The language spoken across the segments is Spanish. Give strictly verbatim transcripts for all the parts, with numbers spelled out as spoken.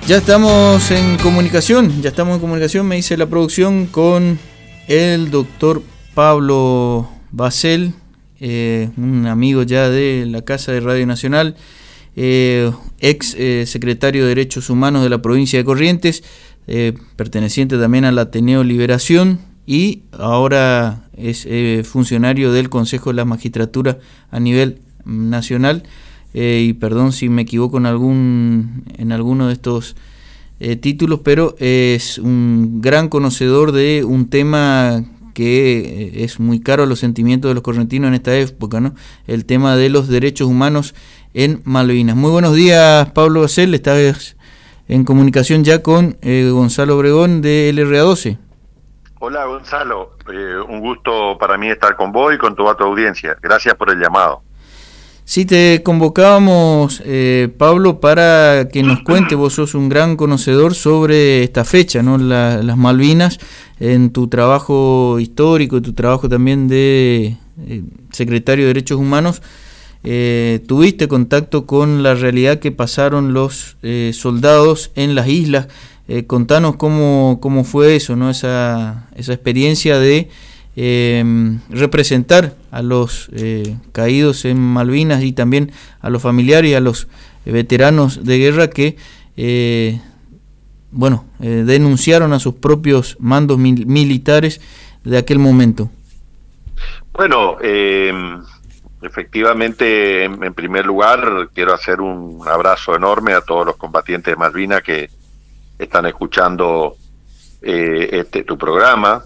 Ya estamos en comunicación, ya estamos en comunicación, me dice la producción, con el doctor Pablo Basel, eh, un amigo ya de la Casa de Radio Nacional, eh, ex eh, secretario de Derechos Humanos de la provincia de Corrientes, eh, perteneciente también al Ateneo Liberación, y ahora es eh, funcionario del Consejo de la Magistratura a nivel nacional. Eh, y perdón si me equivoco en algún en alguno de estos eh, títulos, pero es un gran conocedor de un tema que es muy caro a los sentimientos de los correntinos en esta época, ¿no? El tema de los derechos humanos en Malvinas. Muy buenos días, Pablo Basel, estás en comunicación ya con eh, Gonzalo Obregón de L R A doce. Hola Gonzalo, eh, un gusto para mí estar con vos y con toda tu audiencia. Gracias por el llamado. Sí, te convocábamos, eh, Pablo, para que nos cuente, vos sos un gran conocedor sobre esta fecha, ¿no? La, las Malvinas, en tu trabajo histórico, tu trabajo también de eh, secretario de Derechos Humanos, eh, tuviste contacto con la realidad que pasaron los eh, soldados en las islas. Eh, contanos cómo, cómo fue eso, ¿no? Esa, esa experiencia de Eh, representar a los eh, caídos en Malvinas y también a los familiares y a los eh, veteranos de guerra que eh, bueno eh, denunciaron a sus propios mandos mil militares de aquel momento. Bueno, eh, efectivamente, en, en primer lugar quiero hacer un abrazo enorme a todos los combatientes de Malvinas que están escuchando eh, este tu programa.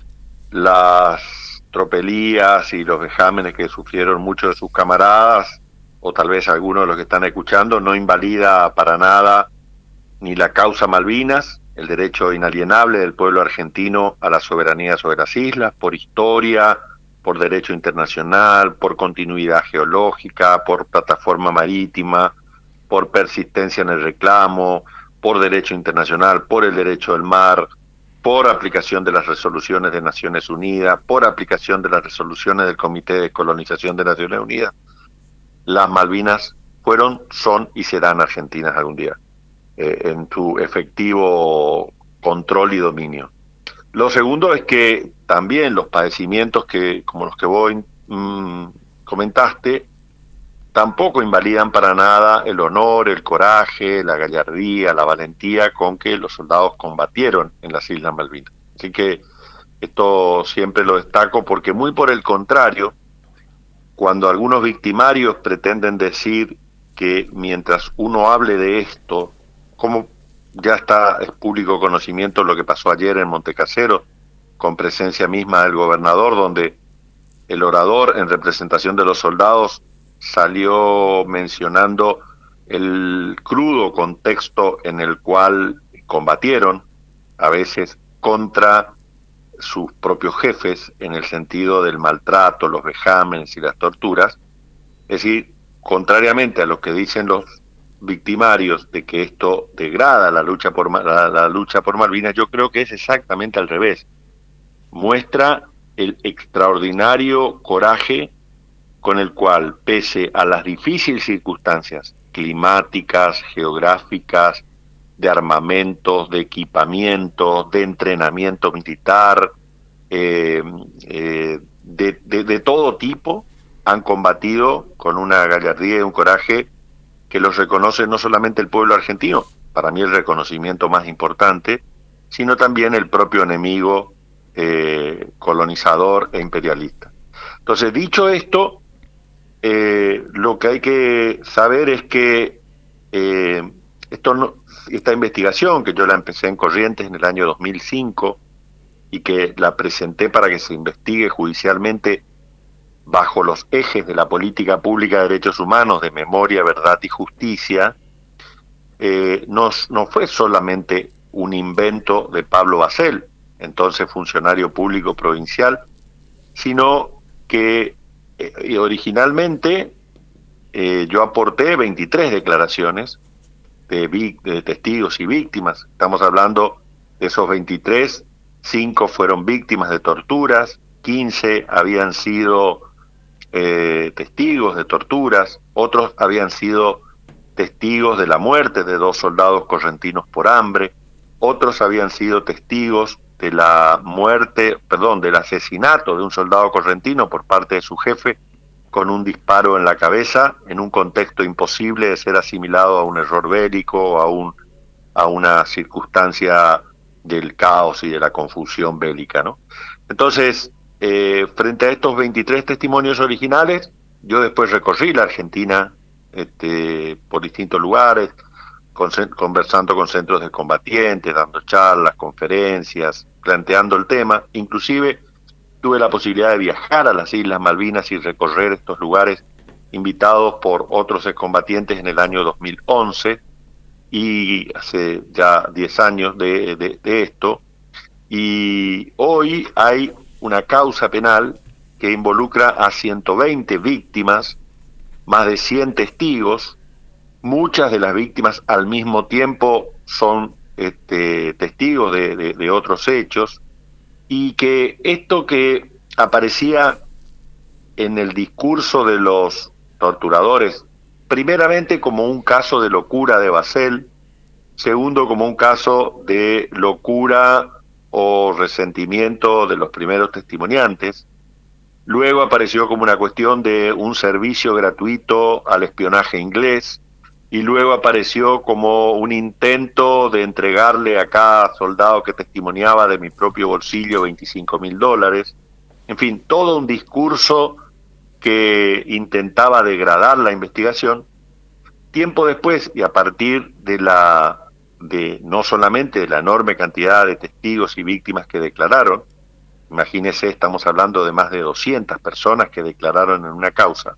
Las tropelías y los vejámenes que sufrieron muchos de sus camaradas, o tal vez algunos de los que están escuchando, no invalida para nada ni la causa Malvinas, el derecho inalienable del pueblo argentino a la soberanía sobre las islas, por historia, por derecho internacional, por continuidad geológica, por plataforma marítima, por persistencia en el reclamo, por derecho internacional, por el derecho del mar, por aplicación de las resoluciones de Naciones Unidas, por aplicación de las resoluciones del Comité de Descolonización de Naciones Unidas. Las Malvinas fueron, son y serán argentinas algún día, eh, en su efectivo control y dominio. Lo segundo es que también los padecimientos que, como los que vos mmm, comentaste, tampoco invalidan para nada el honor, el coraje, la gallardía, la valentía con que los soldados combatieron en las Islas Malvinas. Así que esto siempre lo destaco porque muy por el contrario, cuando algunos victimarios pretenden decir que mientras uno hable de esto, como ya está, es público conocimiento lo que pasó ayer en Montecasero, con presencia misma del gobernador, donde el orador en representación de los soldados salió mencionando el crudo contexto en el cual combatieron, a veces contra sus propios jefes, en el sentido del maltrato, los vejámenes y las torturas. Es decir, contrariamente a lo que dicen los victimarios de que esto degrada la lucha por la, la lucha por Malvinas, yo creo que es exactamente al revés. Muestra el extraordinario coraje con el cual, pese a las difíciles circunstancias climáticas, geográficas, de armamentos, de equipamiento, de entrenamiento militar, eh, eh, de, de, de todo tipo, han combatido con una gallardía y un coraje que los reconoce no solamente el pueblo argentino, para mí el reconocimiento más importante, sino también el propio enemigo eh, colonizador e imperialista. Entonces, dicho esto, Eh, lo que hay que saber es que eh, esto no, esta investigación, que yo la empecé en Corrientes en el año dos mil cinco y que la presenté para que se investigue judicialmente bajo los ejes de la política pública de derechos humanos, de memoria, verdad y justicia, eh, no, no fue solamente un invento de Pablo Basel, entonces funcionario público provincial, sino que Eh, originalmente eh, yo aporté veintitrés declaraciones de, de testigos y víctimas. Estamos hablando de esos veintitrés, cinco fueron víctimas de torturas, quince habían sido eh, testigos de torturas, otros habían sido testigos de la muerte de dos soldados correntinos por hambre, otros habían sido testigos de la muerte, perdón, del asesinato de un soldado correntino por parte de su jefe con un disparo en la cabeza, en un contexto imposible de ser asimilado a un error bélico o a, un, a una circunstancia del caos y de la confusión bélica, ¿no? Entonces, eh, frente a estos veintitrés testimonios originales, yo después recorrí la Argentina este, por distintos lugares, con, conversando con centros de combatientes, dando charlas, conferencias, planteando el tema. Inclusive tuve la posibilidad de viajar a las Islas Malvinas y recorrer estos lugares invitados por otros excombatientes en el año dos mil once, y hace ya diez años de, de, de esto, y hoy hay una causa penal que involucra a ciento veinte víctimas, más de cien testigos. Muchas de las víctimas al mismo tiempo son este, testigos de, de, de otros hechos, y que esto que aparecía en el discurso de los torturadores, primeramente como un caso de locura de Basel, segundo como un caso de locura o resentimiento de los primeros testimoniantes, luego apareció como una cuestión de un servicio gratuito al espionaje inglés, y luego apareció como un intento de entregarle a cada soldado que testimoniaba de mi propio bolsillo veinticinco mil dólares. En fin, todo un discurso que intentaba degradar la investigación. Tiempo después, y a partir de la de no solamente de la enorme cantidad de testigos y víctimas que declararon, imagínense, estamos hablando de más de doscientas personas que declararon en una causa,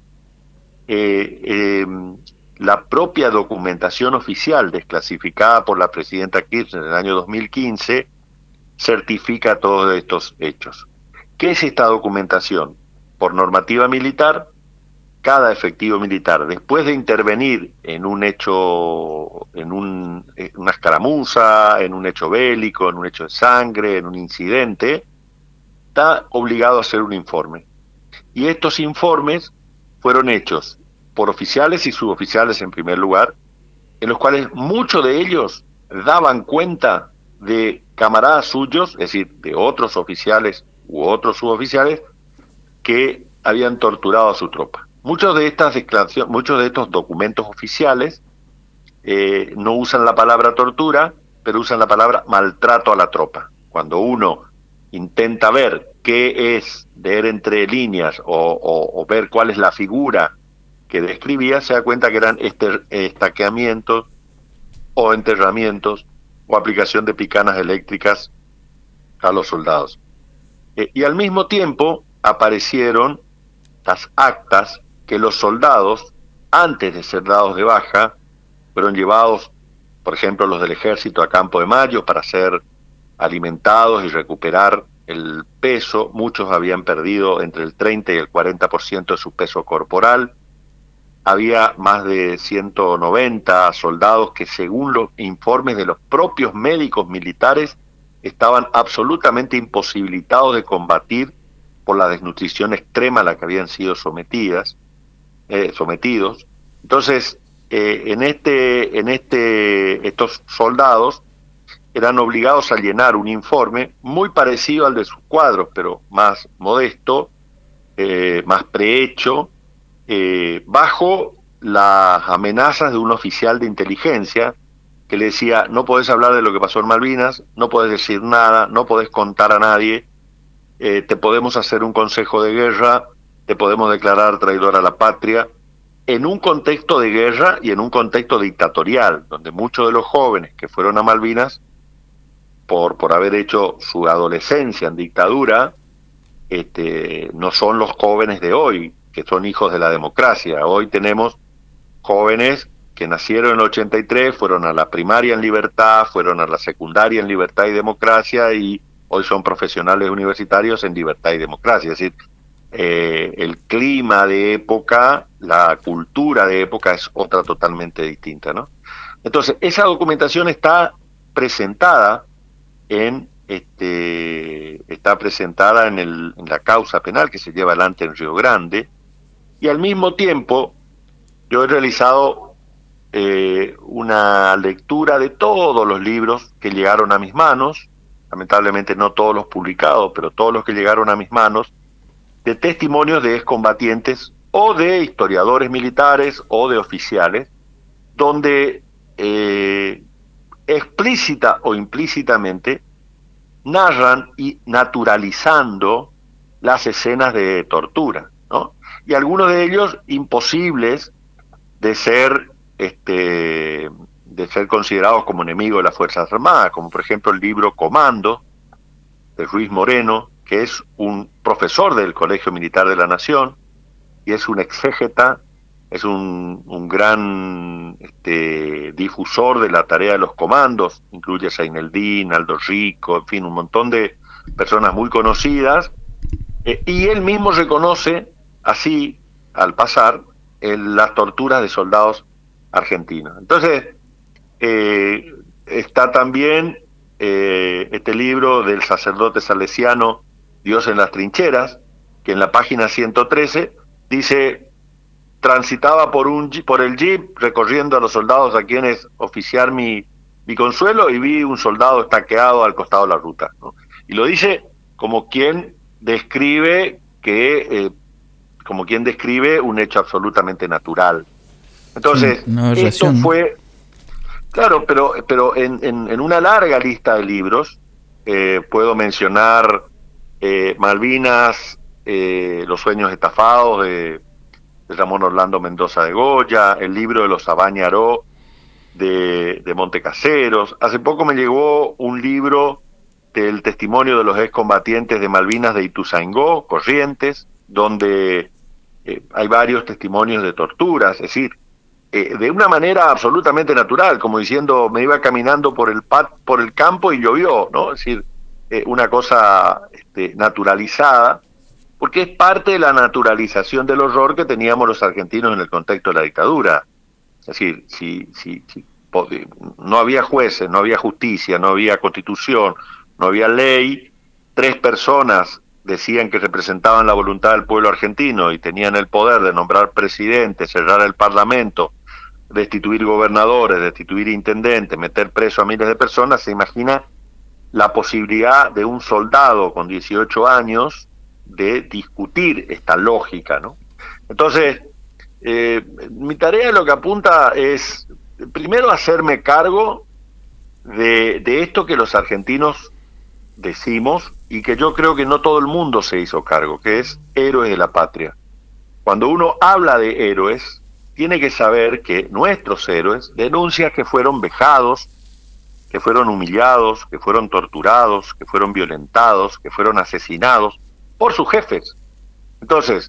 eh, eh, la propia documentación oficial desclasificada por la presidenta Kirchner en el año dos mil quince certifica todos estos hechos. ¿Qué es esta documentación? Por normativa militar, cada efectivo militar, después de intervenir en un hecho, en, un, en una escaramuza, en un hecho bélico, en un hecho de sangre, en un incidente, está obligado a hacer un informe. Y estos informes fueron hechos por oficiales y suboficiales en primer lugar, en los cuales muchos de ellos daban cuenta de camaradas suyos, es decir, de otros oficiales u otros suboficiales, que habían torturado a su tropa. Muchos de estas declaraciones, muchos de estos documentos oficiales eh, no usan la palabra tortura, pero usan la palabra maltrato a la tropa. Cuando uno intenta ver qué es, leer entre líneas o, o, o ver cuál es la figura que describía, se da cuenta que eran este, estaqueamientos o enterramientos o aplicación de picanas eléctricas a los soldados. Eh, y al mismo tiempo aparecieron las actas que los soldados, antes de ser dados de baja, fueron llevados, por ejemplo, los del ejército a Campo de Mayo para ser alimentados y recuperar el peso. Muchos habían perdido entre el treinta y el cuarenta por ciento de su peso corporal. Había más de ciento noventa soldados que, según los informes de los propios médicos militares, estaban absolutamente imposibilitados de combatir por la desnutrición extrema a la que habían sido sometidas, eh, sometidos. Entonces, eh, en este, en este, estos soldados eran obligados a llenar un informe muy parecido al de sus cuadros, pero más modesto, eh, más prehecho, eh, bajo las amenazas de un oficial de inteligencia que le decía: no podés hablar de lo que pasó en Malvinas, no podés decir nada, no podés contar a nadie, eh, te podemos hacer un consejo de guerra, te podemos declarar traidor a la patria, en un contexto de guerra y en un contexto dictatorial, donde muchos de los jóvenes que fueron a Malvinas, por, por haber hecho su adolescencia en dictadura, este, no son los jóvenes de hoy, que son hijos de la democracia. Hoy tenemos jóvenes que nacieron en el ochenta y tres, fueron a la primaria en libertad, fueron a la secundaria en libertad y democracia, y hoy son profesionales universitarios en libertad y democracia. Es decir, eh, el clima de época, la cultura de época es otra totalmente distinta, ¿no? Entonces, esa documentación está presentada en este está presentada en, el, en la causa penal que se lleva adelante en Río Grande, y al mismo tiempo yo he realizado eh, una lectura de todos los libros que llegaron a mis manos, lamentablemente no todos los publicados, pero todos los que llegaron a mis manos, de testimonios de excombatientes o de historiadores militares o de oficiales, donde eh, explícita o implícitamente narran y naturalizando las escenas de tortura, ¿no? Y algunos de ellos imposibles de ser este de ser considerados como enemigos de las Fuerzas Armadas, como por ejemplo el libro Comando de Ruiz Moreno, que es un profesor del Colegio Militar de la Nación y es un exégeta, es un, un gran este, difusor de la tarea de los comandos, incluye a Seineldín, Aldo Rico, en fin, un montón de personas muy conocidas, eh, y él mismo reconoce, así, al pasar, el, las torturas de soldados argentinos. Entonces, eh, está también eh, este libro del sacerdote salesiano Dios en las trincheras, que en la página ciento trece dice: transitaba por un por el jeep recorriendo a los soldados a quienes oficiar mi, mi consuelo y vi un soldado estaqueado al costado de la ruta, ¿no? Y lo dice como quien describe que eh, como quien describe un hecho absolutamente natural. Entonces, sí, no, esto fue claro, pero pero en, en, en una larga lista de libros eh, puedo mencionar eh, Malvinas, eh, Los sueños estafados de de Ramón Orlando Mendoza de Goya, el libro de los Sabañaró de, de Montecaseros. Hace poco me llegó un libro del testimonio de los excombatientes de Malvinas de Ituzaingó, Corrientes, donde eh, hay varios testimonios de torturas, es decir, eh, de una manera absolutamente natural, como diciendo, me iba caminando por el pat, por el campo y llovió, ¿no? Es decir, eh, una cosa este, naturalizada, porque es parte de la naturalización del horror que teníamos los argentinos en el contexto de la dictadura. Es decir, si, si, si no había jueces, no había justicia, no había constitución, no había ley, tres personas decían que representaban la voluntad del pueblo argentino y tenían el poder de nombrar presidente, cerrar el parlamento, destituir gobernadores, destituir intendentes, meter preso a miles de personas, se imagina la posibilidad de un soldado con dieciocho años de discutir esta lógica, ¿no? Entonces, eh, mi tarea lo que apunta es, primero, hacerme cargo de, de esto que los argentinos decimos y que yo creo que no todo el mundo se hizo cargo, que es héroes de la patria. Cuando uno habla de héroes, tiene que saber que nuestros héroes denuncian que fueron vejados, que fueron humillados, que fueron torturados, que fueron violentados, que fueron asesinados por sus jefes. Entonces,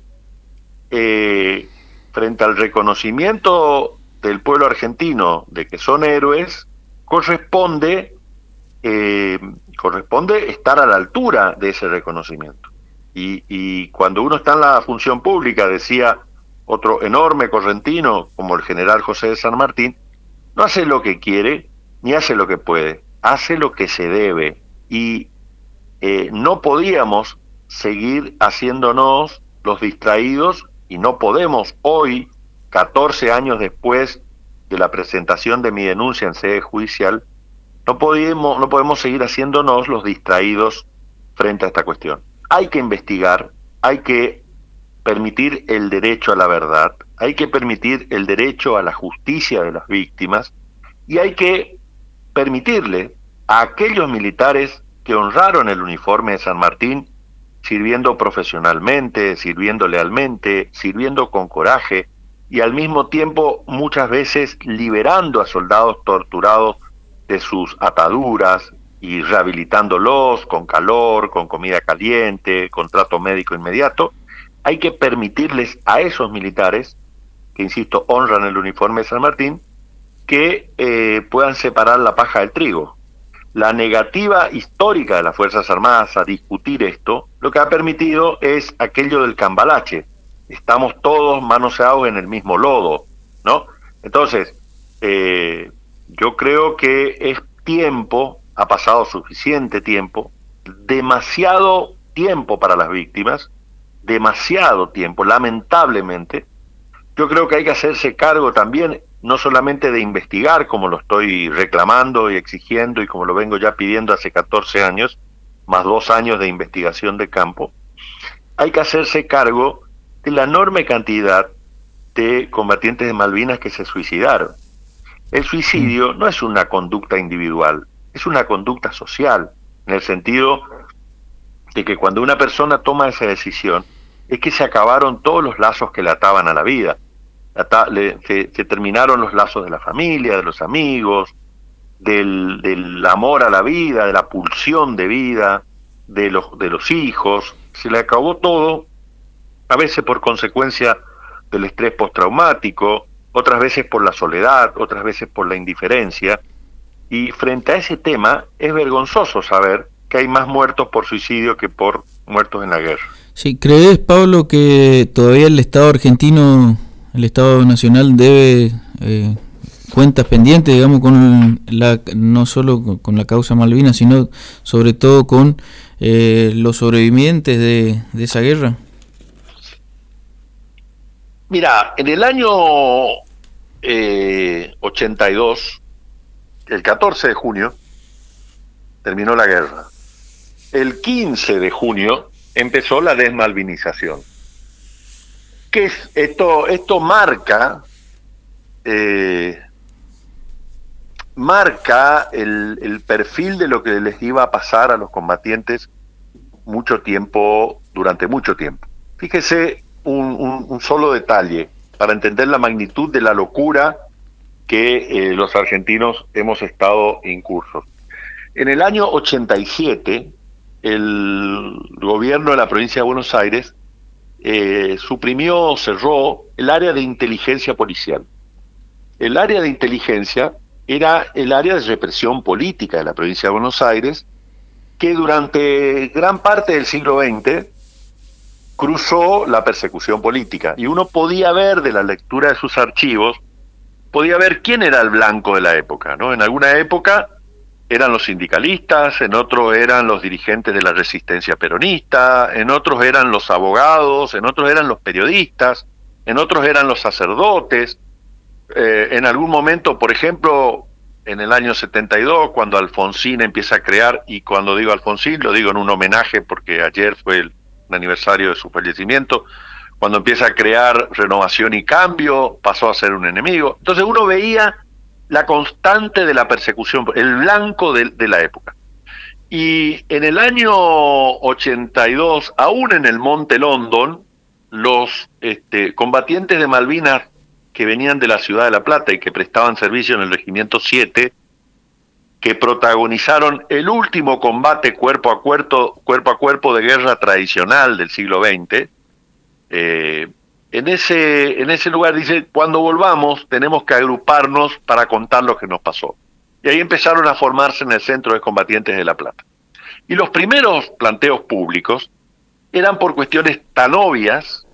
eh, frente al reconocimiento del pueblo argentino de que son héroes, corresponde eh, corresponde estar a la altura de ese reconocimiento. Y, y cuando uno está en la función pública, decía otro enorme correntino como el general José de San Martín, no hace lo que quiere ni hace lo que puede, hace lo que se debe. Y eh, no podíamos seguir haciéndonos los distraídos, y no podemos hoy, catorce años después de la presentación de mi denuncia en sede judicial, no podemos, no podemos seguir haciéndonos los distraídos frente a esta cuestión. Hay que investigar, hay que permitir el derecho a la verdad, hay que permitir el derecho a la justicia de las víctimas, y hay que permitirle a aquellos militares que honraron el uniforme de San Martín, sirviendo profesionalmente, sirviendo lealmente, sirviendo con coraje y al mismo tiempo muchas veces liberando a soldados torturados de sus ataduras y rehabilitándolos con calor, con comida caliente, con trato médico inmediato. Hay que permitirles a esos militares, que insisto, honran el uniforme de San Martín, que eh, puedan separar la paja del trigo. La negativa histórica de las Fuerzas Armadas a discutir esto, lo que ha permitido es aquello del cambalache. Estamos todos manoseados en el mismo lodo, ¿no? Entonces, eh, yo creo que es tiempo, ha pasado suficiente tiempo, demasiado tiempo para las víctimas, demasiado tiempo, lamentablemente. Yo creo que hay que hacerse cargo también no solamente de investigar, como lo estoy reclamando y exigiendo y como lo vengo ya pidiendo hace catorce años, más dos años de investigación de campo, hay que hacerse cargo de la enorme cantidad de combatientes de Malvinas que se suicidaron. El suicidio no es una conducta individual, es una conducta social, en el sentido de que cuando una persona toma esa decisión, es que se acabaron todos los lazos que le ataban a la vida. Ata- le, se, se terminaron los lazos de la familia, de los amigos, del, del amor a la vida, de la pulsión de vida, de los, de los hijos. Se le acabó todo, a veces por consecuencia del estrés postraumático, otras veces por la soledad, otras veces por la indiferencia. Y frente a ese tema es vergonzoso saber que hay más muertos por suicidio que por muertos en la guerra. Sí, ¿crees, Pablo, que todavía el Estado argentino, el Estado nacional, debe eh, cuentas pendientes, digamos, con la, no solo con, con la causa Malvinas, sino sobre todo con eh, los sobrevivientes de, de esa guerra? Mira, en el año eh, ochenta y dos, el catorce de junio, terminó la guerra. El quince de junio empezó la desmalvinización. ¿Qué es esto? Esto marca, eh, marca el, el perfil de lo que les iba a pasar a los combatientes mucho tiempo, durante mucho tiempo. Fíjese un, un, un solo detalle para entender la magnitud de la locura que eh, los argentinos hemos estado incursos. En el año ochenta y siete, el gobierno de la provincia de Buenos Aires eh, suprimió, cerró el área de inteligencia policial. El área de inteligencia era el área de represión política de la provincia de Buenos Aires, que durante gran parte del siglo veinte cruzó la persecución política. Y uno podía ver de la lectura de sus archivos, podía ver quién era el blanco de la época, ¿no? En alguna época eran los sindicalistas, en otros eran los dirigentes de la resistencia peronista, en otros eran los abogados, en otros eran los periodistas, en otros eran los sacerdotes. Eh, en algún momento, por ejemplo, en el año setenta y dos, cuando Alfonsín empieza a crear, y cuando digo Alfonsín, lo digo en un homenaje porque ayer fue el, el aniversario de su fallecimiento, cuando empieza a crear Renovación y Cambio, pasó a ser un enemigo. Entonces uno veía la constante de la persecución, el blanco de, de la época. Y en el año ochenta y dos, aún en el Monte London, los este, combatientes de Malvinas que venían de la ciudad de La Plata y que prestaban servicio en el Regimiento siete, que protagonizaron el último combate cuerpo a cuerpo, cuerpo a cuerpo de guerra tradicional del siglo veinte, eh, En ese, en ese lugar dice, cuando volvamos tenemos que agruparnos para contar lo que nos pasó. Y ahí empezaron a formarse en el Centro de Combatientes de La Plata. Y los primeros planteos públicos eran por cuestiones tan obvias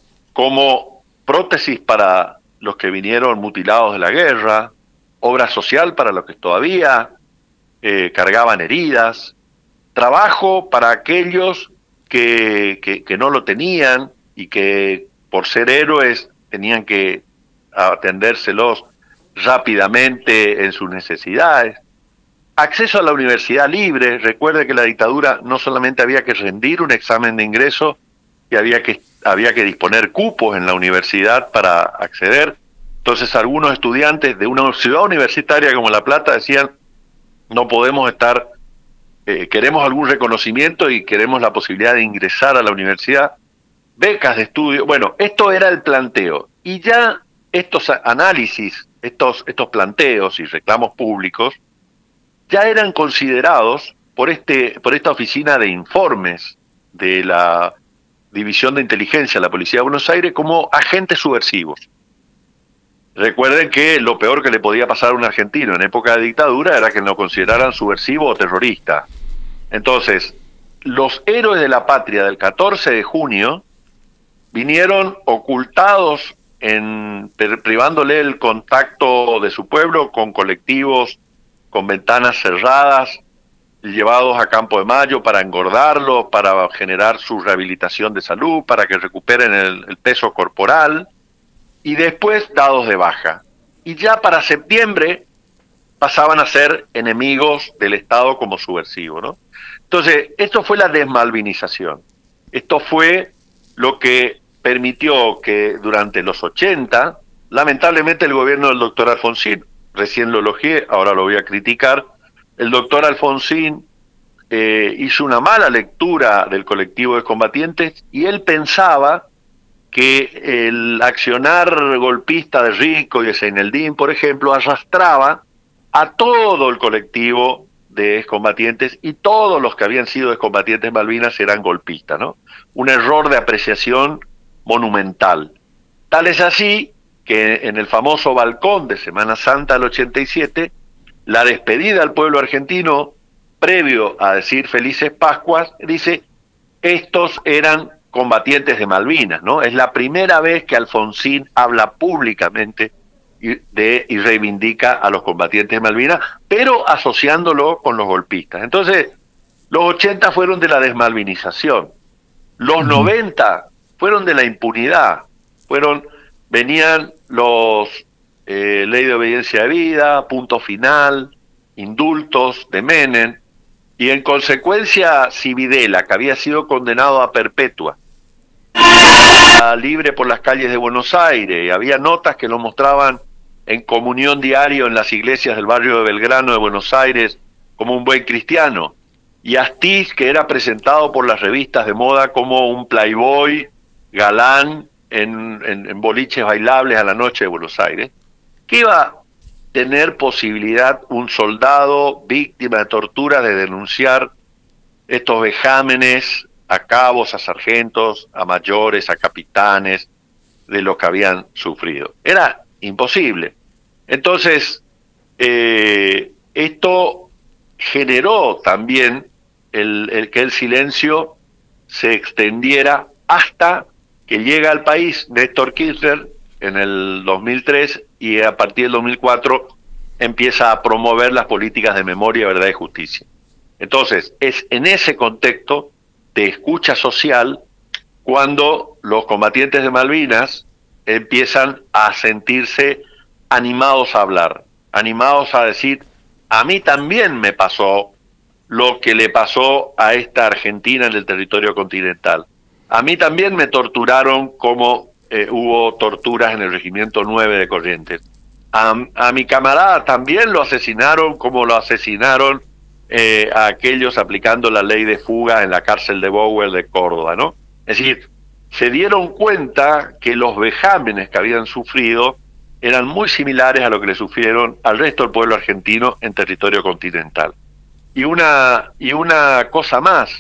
como prótesis para los que vinieron mutilados de la guerra, obra social para los que todavía eh, cargaban heridas, trabajo para aquellos que, que, que no lo tenían y que por ser héroes tenían que atendérselos rápidamente en sus necesidades. Acceso a la universidad libre. Recuerde que la dictadura no solamente había que rendir un examen de ingreso, y había que, había que disponer cupos en la universidad para acceder. Entonces algunos estudiantes de una ciudad universitaria como La Plata decían, no podemos estar, eh, queremos algún reconocimiento y queremos la posibilidad de ingresar a la universidad. Becas de estudio. Bueno, esto era el planteo. Y ya estos análisis, estos, estos planteos y reclamos públicos, ya eran considerados por, este, por esta oficina de informes de la División de Inteligencia de la Policía de Buenos Aires como agentes subversivos. Recuerden que lo peor que le podía pasar a un argentino en época de dictadura era que lo consideraran subversivo o terrorista. Entonces, los héroes de la patria del catorce de junio vinieron ocultados, en privándole el contacto de su pueblo con colectivos con ventanas cerradas, llevados a Campo de Mayo para engordarlo, para generar su rehabilitación de salud, para que recuperen el, el peso corporal, y después dados de baja. y ya para septiembre pasaban a ser enemigos del Estado como subversivos, ¿no? Entonces, esto fue la desmalvinización. Esto fue lo que permitió que durante los ochenta, lamentablemente el gobierno del doctor Alfonsín, recién lo elogié, ahora lo voy a criticar, el doctor Alfonsín eh, hizo una mala lectura del colectivo de combatientes y él pensaba que el accionar golpista de Rico y de Seineldín, por ejemplo, arrastraba a todo el colectivo de excombatientes y todos los que habían sido excombatientes Malvinas eran golpistas, ¿no? Un error de apreciación monumental. Tal es así que en el famoso balcón de Semana Santa del ochenta y siete, la despedida al pueblo argentino, previo a decir Felices Pascuas, dice, estos eran combatientes de Malvinas, ¿no? Es la primera vez que Alfonsín habla públicamente de y reivindica a los combatientes de Malvinas, pero asociándolo con los golpistas. Entonces, los ochenta fueron de la desmalvinización, los noventa fueron de la impunidad, fueron venían los eh, ley de obediencia de vida, punto final, indultos de Menem, y en consecuencia Cividela, que había sido condenado a perpetua, libre por las calles de Buenos Aires, y había notas que lo mostraban en comunión diario en las iglesias del barrio de Belgrano de Buenos Aires como un buen cristiano, y Astiz, que era presentado por las revistas de moda como un playboy galán en, en, en boliches bailables a la noche de Buenos Aires. ¿Qué iba a tener posibilidad un soldado víctima de tortura de denunciar estos vejámenes a cabos, a sargentos, a mayores, a capitanes, de lo que habían sufrido? Era imposible. Entonces, eh, esto generó también el, el que el silencio se extendiera hasta que llega al país Néstor Kirchner en el dos mil tres y a partir del dos mil cuatro empieza a promover las políticas de memoria, verdad y justicia. Entonces, es en ese contexto de escucha social cuando los combatientes de Malvinas empiezan a sentirse animados a hablar, animados a decir, a mí también me pasó lo que le pasó a esta Argentina en el territorio continental. A mí también me torturaron como eh, hubo torturas en el Regimiento nueve de Corrientes. A, a mi camarada también lo asesinaron como lo asesinaron eh, a aquellos aplicando la ley de fuga en la cárcel de Bower de Córdoba, ¿no? Es decir, se dieron cuenta que los vejámenes que habían sufrido eran muy similares a lo que le sufrieron al resto del pueblo argentino en territorio continental. Y una, y una cosa más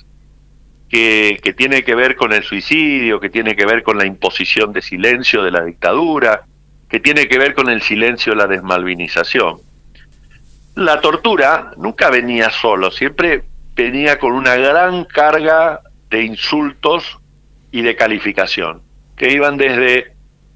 que, que tiene que ver con el suicidio, que tiene que ver con la imposición de silencio de la dictadura, que tiene que ver con el silencio de la desmalvinización. La tortura nunca venía solo, siempre venía con una gran carga de insultos y de calificación, que iban desde,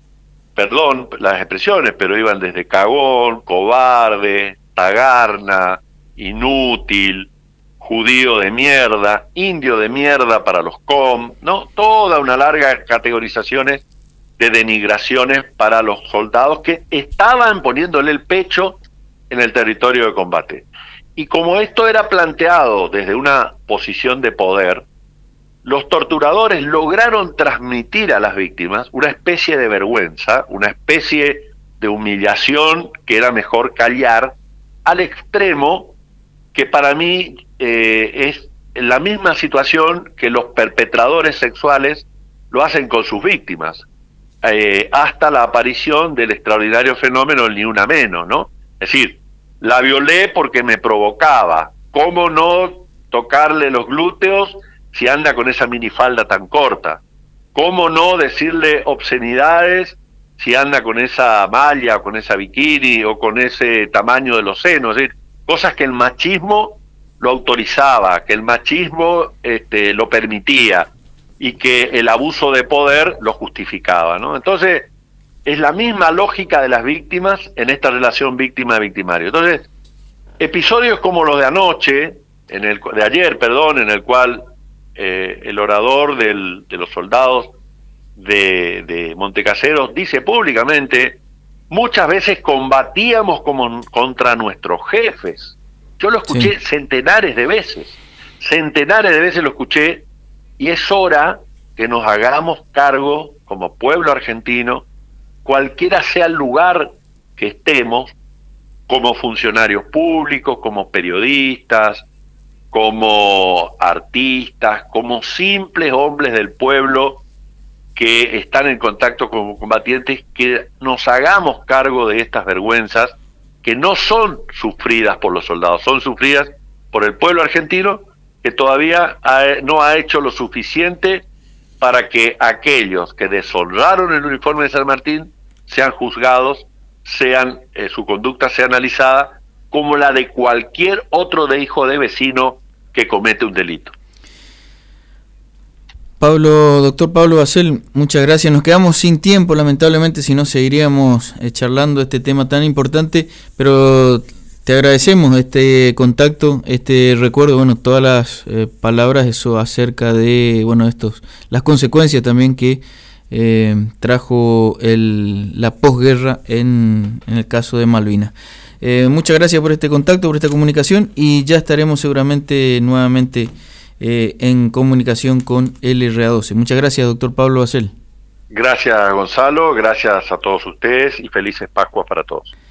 perdón las expresiones, pero iban desde cagón, cobarde, tagarna, inútil, judío de mierda, indio de mierda para los com, ¿no? Toda una larga categorizaciones de denigraciones para los soldados que estaban poniéndole el pecho en el territorio de combate. Y como esto era planteado desde una posición de poder, los torturadores lograron transmitir a las víctimas una especie de vergüenza, una especie de humillación que era mejor callar, al extremo que para mí eh, es la misma situación que los perpetradores sexuales lo hacen con sus víctimas, eh, hasta la aparición del extraordinario fenómeno Ni Una Menos, ¿no? Es decir, la violé porque me provocaba, ¿cómo no tocarle los glúteos si anda con esa minifalda tan corta? ¿Cómo no decirle obscenidades si anda con esa malla, o con esa bikini, o con ese tamaño de los senos? Es decir, cosas que el machismo lo autorizaba, que el machismo este, lo permitía, y que el abuso de poder lo justificaba, ¿no? Entonces, es la misma lógica de las víctimas en esta relación víctima-victimario. Entonces, episodios como los de anoche, en el, de ayer, perdón, en el cual eh, el orador del, de los soldados de, de Montecaseros dice públicamente muchas veces combatíamos como contra nuestros jefes. Yo lo escuché sí. centenares de veces, centenares de veces lo escuché, y es hora que nos hagamos cargo como pueblo argentino, cualquiera sea el lugar que estemos, como funcionarios públicos, como periodistas, como artistas, como simples hombres del pueblo que están en contacto con combatientes, que nos hagamos cargo de estas vergüenzas que no son sufridas por los soldados, son sufridas por el pueblo argentino, que todavía ha, no ha hecho lo suficiente para que aquellos que deshonraron el uniforme de San Martín sean juzgados, sean eh, su conducta sea analizada como la de cualquier otro de hijo de vecino que comete un delito. Pablo, doctor Pablo Basel, muchas gracias. Nos quedamos sin tiempo, lamentablemente, si no seguiríamos eh, charlando este tema tan importante, pero te agradecemos este contacto, este recuerdo, bueno, todas las eh, palabras, eso acerca de, bueno, estos, las consecuencias también que eh, trajo el, la posguerra en, en el caso de Malvinas. Eh, muchas gracias por este contacto, por esta comunicación, y ya estaremos seguramente nuevamente eh, en comunicación con L R A doce. Muchas gracias, doctor Pablo Basel. Gracias, Gonzalo, gracias a todos ustedes y felices Pascuas para todos.